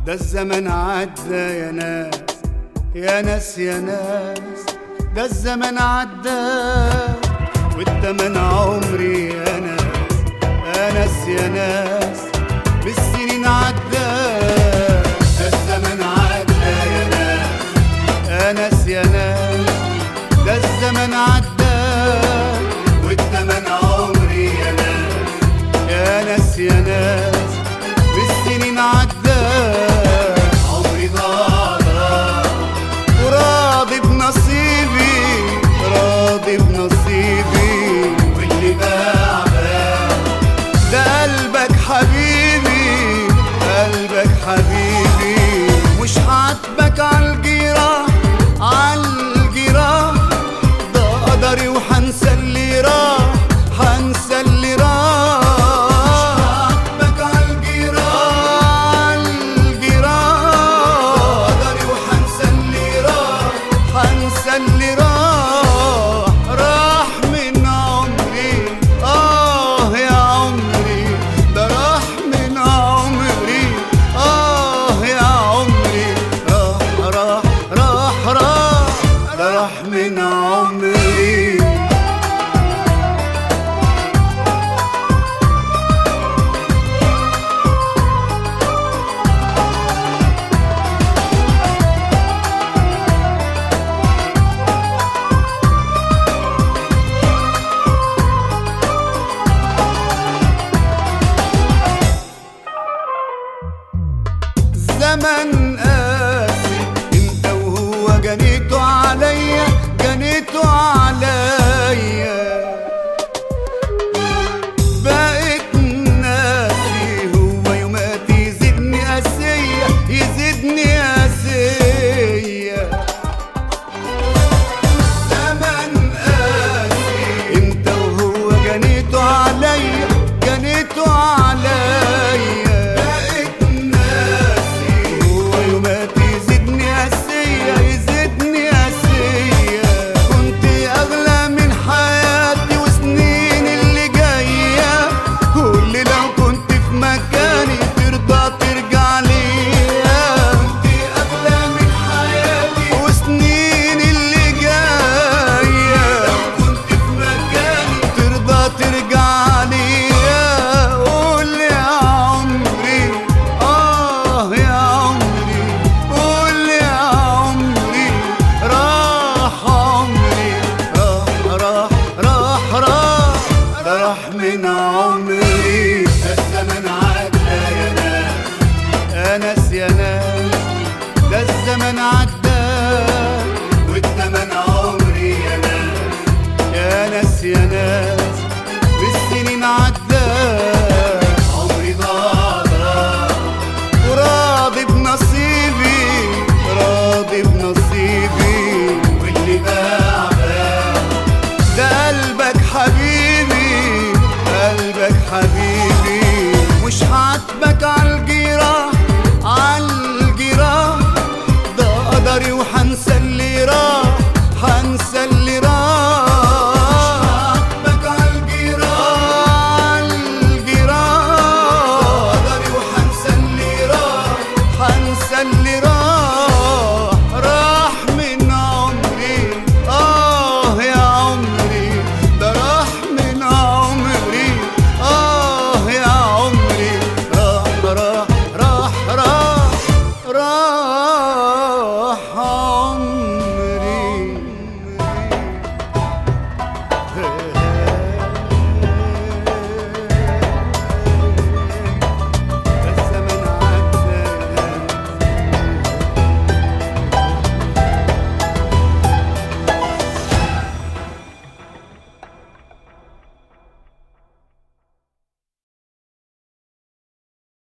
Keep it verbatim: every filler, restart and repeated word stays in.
ده الزمن عدى يا ناس يا ناس يا ناس، ده الزمن عدى والتمن عمري يا ناس يا ناس يا ناس، بالسنين عدى. ده الزمن عدى يا ناس يا ناس يا ناس، ده الزمن عدى والتمن عمري يا ناس يا ناس يا ناس، بالسنين عدى. عمري ضاع وراضي بنصيبي، راضي بنصيبي، واللي باع باع. ده قلبك حبيبي، قلبك حبيبي، مش عاتبك عالجراح عالجراح، ده قدري وحنسى اللي راح، حنسى اللي راح. اللي راح راح من عمري، آه يا عمري، ده راح من عمري، آه يا عمري، راح راح راح راح ده راح من عمري. زمن قاسي انت وهو، جنيته عليا جنيته عليا، بقيت ناسي هو يوماتي يزيدني قاسية يزيدني قاسية. زمن قاسي انت وهو، جنيته عليا جنيته عليا، من عمري. ده الزمن عدى يا ناس يا ناس يا ناس، ده الزمن عدى والتمن عمري يا ناس يا ناس يا ناس، بالسنين عدى. عمري ضاع وراضي بنصيبي، راضي بنصيبي، واللي باع باع. ده قلبك حبيبي، قلبك حبيبي، مش عاتبك عالجراح عالجراح، ده قدري وحنسى اللي راح، حنسى اللي راح. مش عاتبك عالجراح عالجراح، ده قدري وحنسى اللي راح، حنسى اللي راح. راح من عمري، آه يا